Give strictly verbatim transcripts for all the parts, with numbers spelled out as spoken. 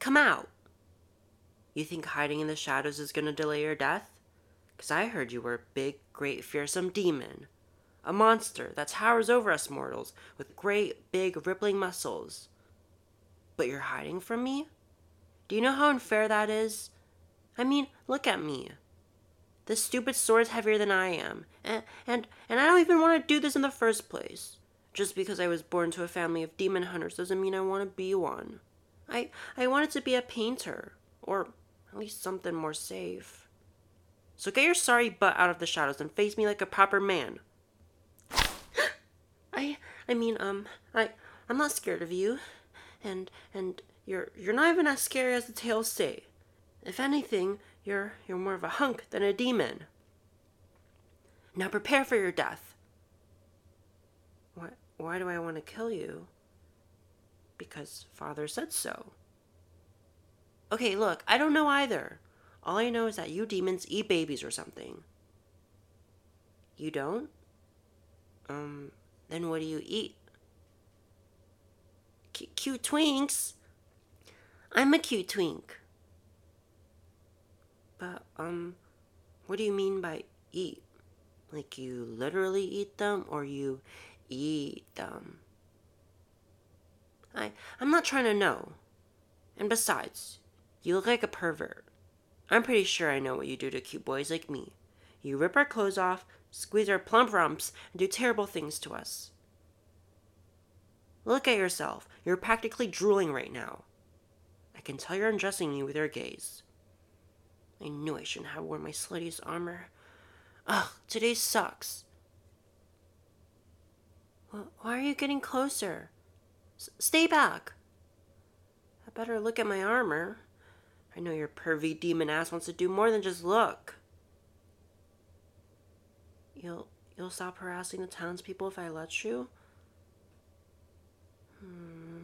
come out. You think hiding in the shadows is gonna delay your death? 'Cause I heard you were a big, great, fearsome demon. A monster that towers over us mortals with great, big, rippling muscles. But you're hiding from me? Do you know how unfair that is? I mean, look at me. This stupid sword's heavier than I am, and, and, and I don't even want to do this in the first place. Just because I was born to a family of demon hunters doesn't mean I want to be one. I, I wanted to be a painter, or at least something more safe. So get your sorry butt out of the shadows and face me like a proper man. I, I mean, um, I, I'm not scared of you, and, and you're, you're not even as scary as the tales say. If anything, you're, you're more of a hunk than a demon. Now prepare for your death. Why, why do I want to kill you? Because Father said so. Okay, look, I don't know either. All I know is that you demons eat babies or something. You don't? Um, then what do you eat? C- cute twinks. I'm a cute twink. But, um, what do you mean by eat? Like you literally eat them or you eat them? I, I'm not trying to know. And besides, you look like a pervert. I'm pretty sure I know what you do to cute boys like me. You rip our clothes off, squeeze our plump rumps, and do terrible things to us. Look at yourself. You're practically drooling right now. I can tell you're undressing me with your gaze. I knew I shouldn't have worn my sluttiest armor. Ugh, today sucks. Well, why are you getting closer? S- stay back. I better look at my armor. I know your pervy demon ass wants to do more than just look. You'll you'll stop harassing the townspeople if I let you? Hmm.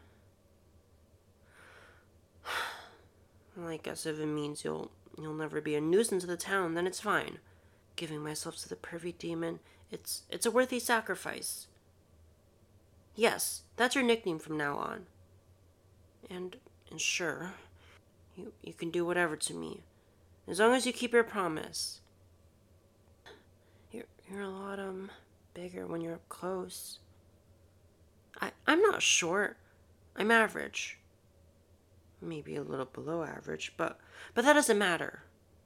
Well, I guess if it means you'll you'll never be a nuisance to the town, then it's fine. Giving myself to the pervy demon, it's it's a worthy sacrifice. Yes, that's your nickname from now on. And and sure, you you can do whatever to me, as long as you keep your promise. You're you're a lot um bigger when you're up close. I I'm not short. I'm average. Maybe a little below average, but but that doesn't matter.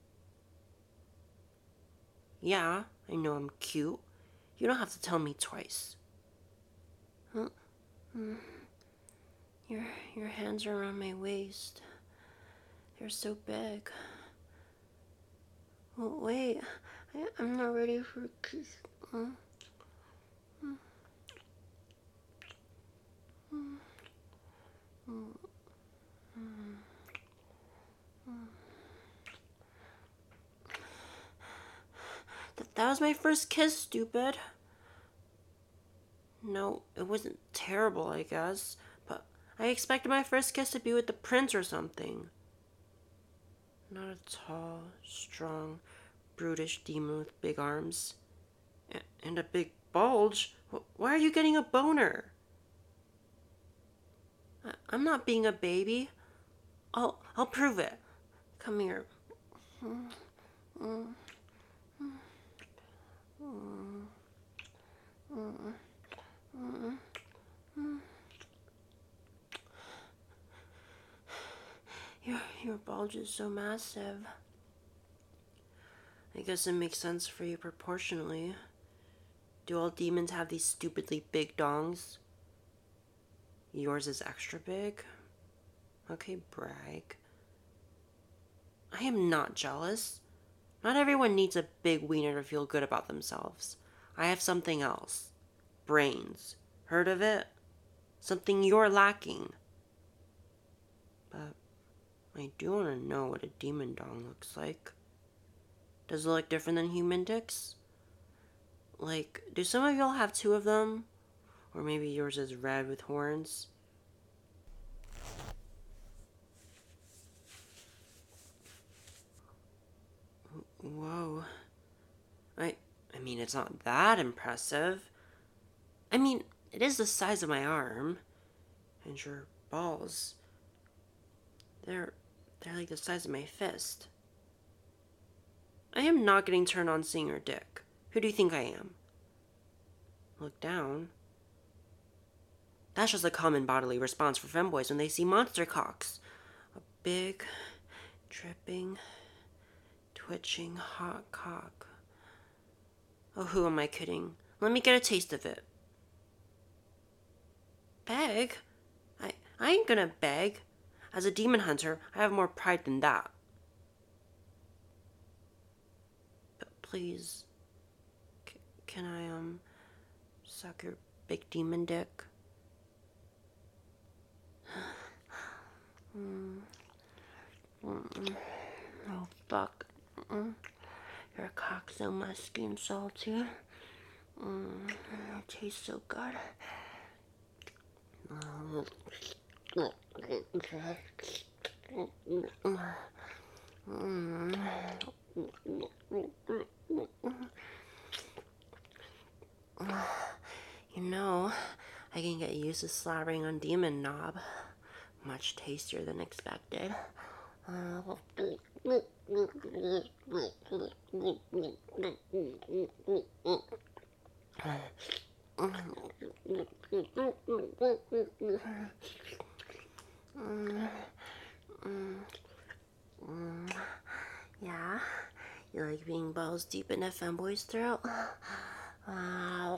Yeah, I know I'm cute. You don't have to tell me twice. Huh? Mm. Your your hands are around my waist. They're so big. Well, wait, I, I'm not ready for a kiss. Huh? Mm. Mm. Mm. Mm. Th- that was my first kiss, stupid. No, it wasn't terrible, I guess, but I expected my first kiss to be with the prince or something. Not a tall, strong, brutish demon with big arms. A- and a big bulge? Wh- Why are you getting a boner? I- I'm not being a baby. I'll I'll prove it. Come here. Mm, mm, mm, mm, mm, mm, mm. Your your bulge is so massive. I guess it makes sense for you proportionally. Do all demons have these stupidly big dongs? Yours is extra big? Okay, brag. I am not jealous. Not everyone needs a big wiener to feel good about themselves. I have something else. Brains. Heard of it? Something you're lacking. But I do want to know what a demon dong looks like. Does it look different than human dicks? Like, do some of y'all have two of them? Or maybe yours is red with horns? Whoa. I I mean, it's not that impressive. I mean, it is the size of my arm. And your balls. They're, they're like the size of my fist. I am not getting turned on seeing your dick. Who do you think I am? Look down. That's just a common bodily response for femboys when they see monster cocks. A big, dripping, twitching hot cock. Oh, who am I kidding? Let me get a taste of it. Beg? I, I ain't gonna beg. As a demon hunter, I have more pride than that. But please, c- can I, um, suck your big demon dick? mm. Mm-mm. Oh, fuck. Mm-mm. Your cock's so musky and salty. Mm, it tastes so good. You know, I can get used to slobbering on demon knob. Much tastier than expected. Yeah? You like being balls deep in a femboy's throat? Wow.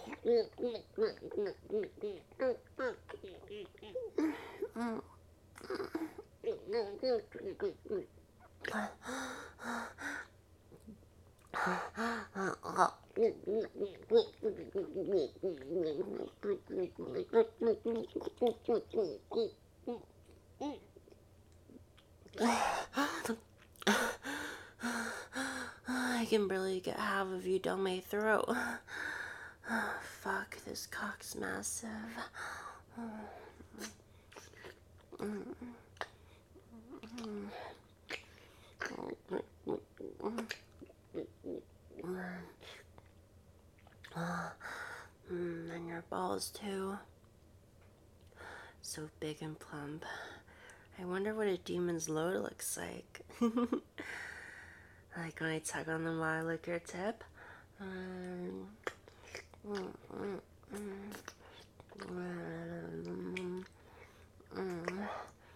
I can barely get half of you down my throat. Fuck, this cock's massive. Mm, and your balls too. So big and plump. I wonder what a demon's load looks like. Like when I tug on them while I lick your tip. Um, mm, mm, mm, mm, mm,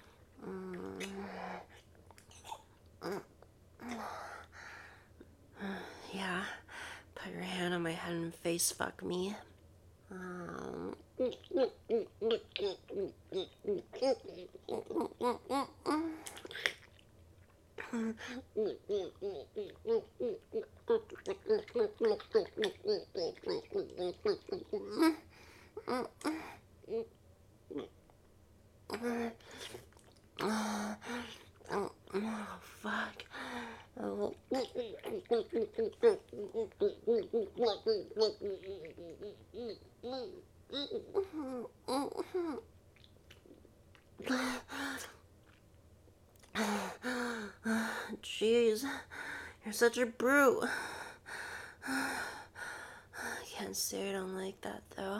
mm, yeah, put your hand on my head and face fuck me. Um, oh, fuck. Oh. Jeez, you're such a brute. I can't say I don't like that though.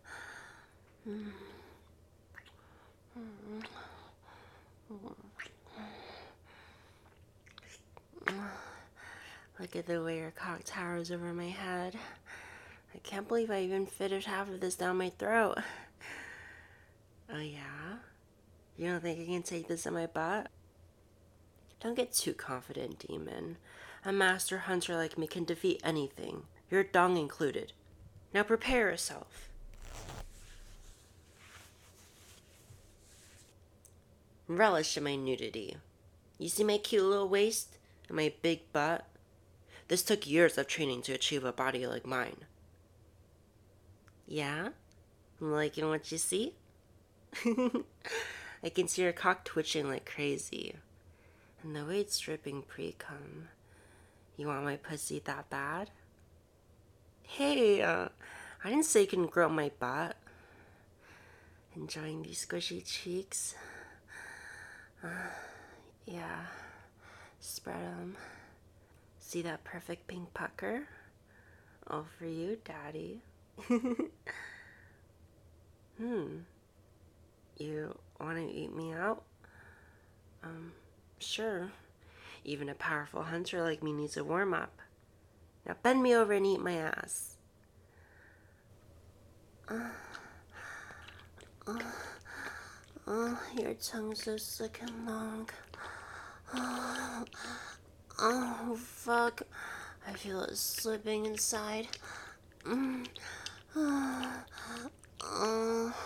Look at the way your cock towers over my head. I can't believe I even fitted half of this down my throat. Oh yeah? You don't think I can take this in my butt? Don't get too confident, demon. A master hunter like me can defeat anything, your dong included. Now prepare yourself. Relish in my nudity. You see my cute little waist and my big butt? This took years of training to achieve a body like mine. Yeah? Liking what you see? I can see your cock twitching like crazy. And the way it's dripping pre-cum. You want my pussy that bad? Hey, uh, I didn't say you can grow my butt. Enjoying these squishy cheeks? Uh, yeah. Spread 'em. See that perfect pink pucker? All for you, Daddy. hmm. You want to eat me out? Sure. Even a powerful hunter like me needs a warm up. Now bend me over and eat my ass. Oh, your tongue's so slick and long. Oh, oh, fuck. I feel it slipping inside. Mm. Oh, oh.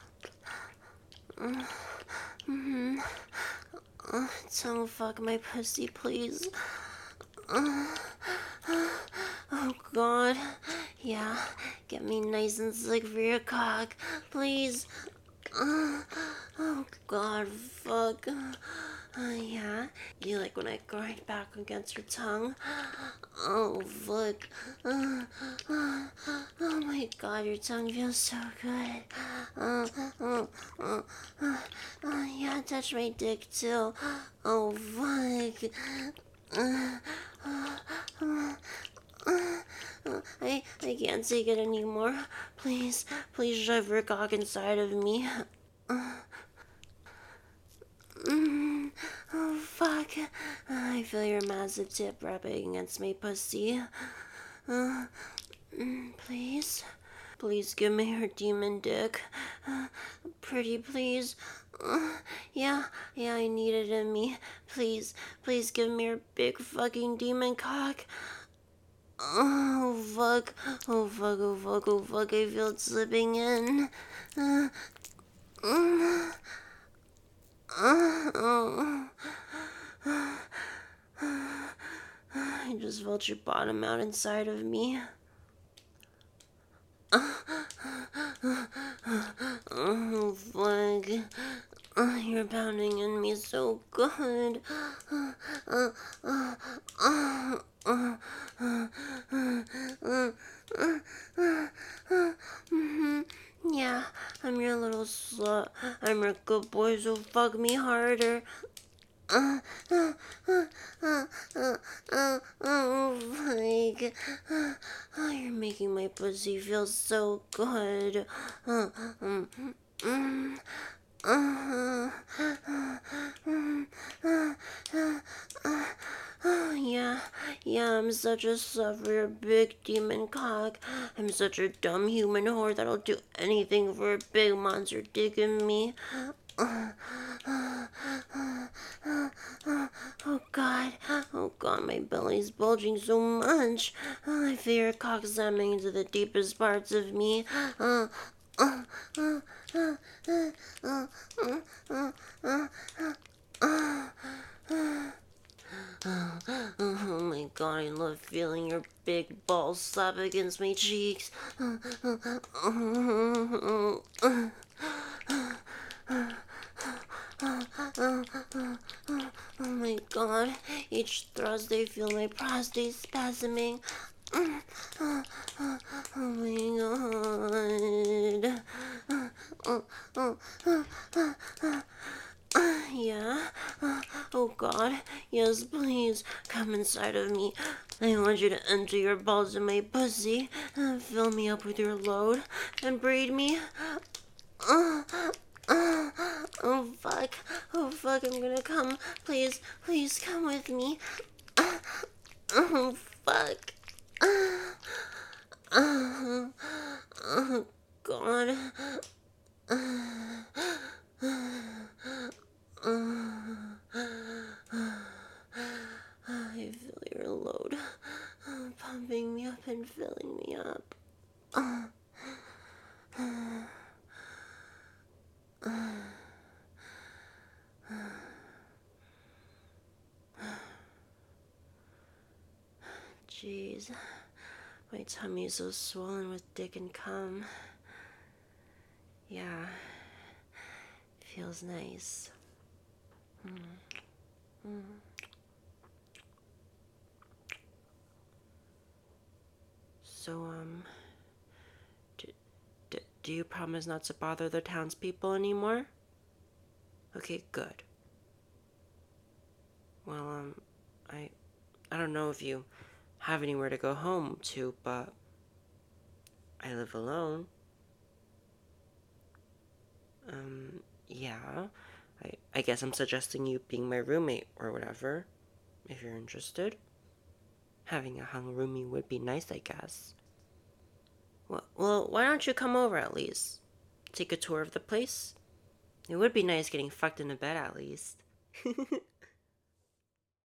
Mm-hmm. Oh, tongue fuck my pussy, please. Oh, oh, God. Yeah, get me nice and slick for your cock, please. Oh, oh God, fuck. Uh, yeah, you like when I grind back against your tongue? Oh, fuck. Uh, uh, oh my God, your tongue feels so good. Uh, uh, uh, uh, uh, yeah, touch my dick too. Oh, fuck. Uh, uh, uh, uh, I, I can't take it anymore. Please, please shove your cock inside of me. Uh, Mm, oh, fuck. I feel your massive tip rubbing against my pussy. Uh, mm, please? Please give me your demon dick. Uh, pretty, please. Uh, yeah, yeah, I need it in me. Please, please give me your big fucking demon cock. Oh, fuck. Oh, fuck, oh, fuck, oh, fuck. I feel it slipping in. Uh, mm, uh, oh. I just felt your bottom out inside of me. Oh, fuck. Oh, you're pounding in me so good. Mm-hmm. Yeah, I'm your little slut. I'm your good boy, so fuck me harder. Uh, uh, uh, uh, uh, uh, oh, like, uh, oh, you're making my pussy feel so good. Uh, um, mm, uh, uh, mm, uh, uh, uh, oh, yeah, yeah, I'm such a slut for your big demon cock. I'm such a dumb human whore that'll do anything for a big monster dick in me. Uh, uh, uh, uh, uh, oh God, oh God, my belly's bulging so much. Oh, I feel your cock slamming into the deepest parts of me. Uh, uh, uh, uh, uh, uh, uh, uh, uh, uh, uh. Oh my God, I love feeling your big balls slap against my cheeks. Oh my God, each thrust I feel my prostate spasming. Oh my God. Yeah? Oh God, yes, please, come inside of me. I want you to enter your balls in my pussy, and fill me up with your load, and breed me. Oh, oh, oh fuck, oh fuck, I'm gonna come. Please, please come with me. Oh fuck. Oh, oh God. I feel your load pumping me up and filling me up. Jeez, my tummy is so swollen with dick and cum. Yeah, feels nice. Mm. Mm. So, um, do, do, do you promise not to bother the townspeople anymore? Okay, good. Well, um, I, I don't know if you have anywhere to go home to, but I live alone. Um, yeah. I, I guess I'm suggesting you being my roommate or whatever, if you're interested. Having a hung roomie would be nice, I guess. Well, well, why don't you come over at least? Take a tour of the place? It would be nice getting fucked in a bed at least.